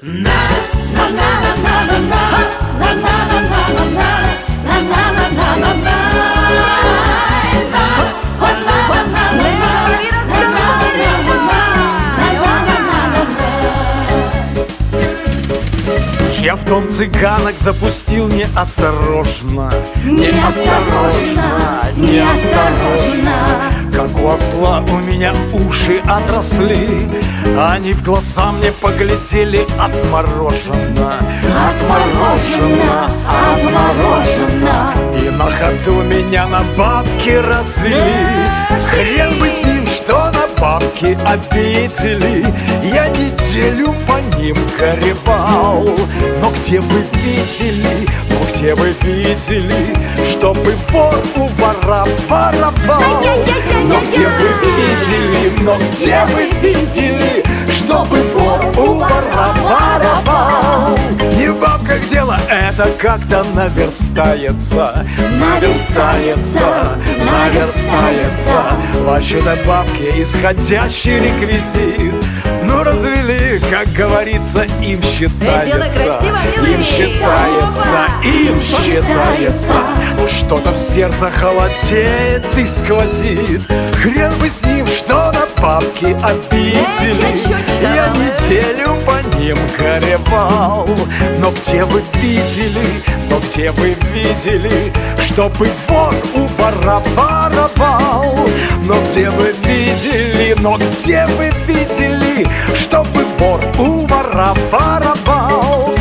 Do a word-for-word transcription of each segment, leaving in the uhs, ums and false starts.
Я в дом цыганок запустил неосторожно, неосторожно, неосторожно. Как у осла у меня уши отросли, они в глаза мне поглядели отмороженно, отмороженно, отмороженно. И на ходу меня на бабки развели. Хрен бы с ним, что на бабки обидели. Я неделю по ним горевал. Но где вы видели, но где вы видели, чтобы вор у вора воровал? Но где вы видели, но где вы видели, чтобы вор у вора воровал? Не в бабках дело, это как-то наверстается, наверстается, наверстается. Вообще-то бабки исходящий реквизит. Ну развели, как говорится, им считается, им считается, им считается. Что-то в сердце холодеет и сквозит. Хрен бы с ним, что на бабки обидели. Я неделю по ним горевал. Но где вы видели, но где вы видели, чтобы вор у вора воровал? Но где вы видели, но где вы видели, чтобы вор у вора воровал?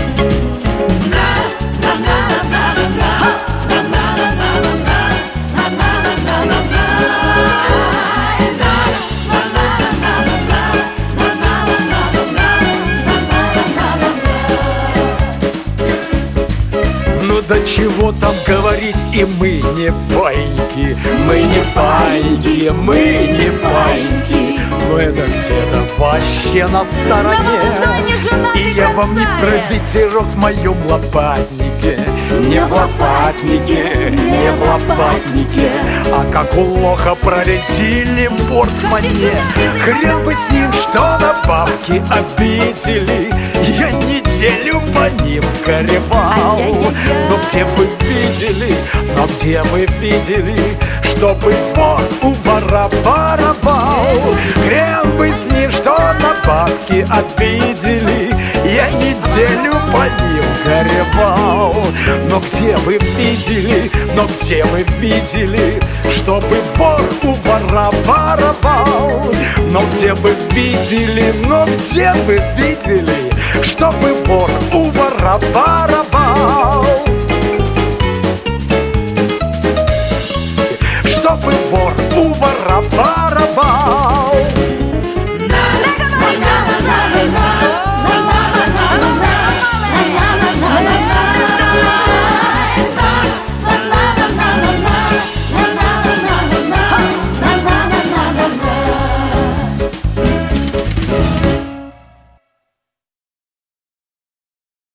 Да чего там говорить, и мы не байки, мы не байки, мы не байки. Но это где-то вообще на стороне. И я вам не про ветерок в моем лопатнике, не в лопатнике, не в лопатнике, а как у лоха проредили портмоне. Хрен бы с ним, что на бабки обидели. Я неделю по ним горевал. Но где вы видели, но где вы видели, чтобы вор у вора воровал? Хрен бы с ним, что на бабки обидели. Я неделю по ним горевал. Но где вы видели, но где вы видели, чтобы вор у вора воровал? Но где вы видели, но где вы видели, чтобы вор у вора воровал? Чтобы вор у вора воровал.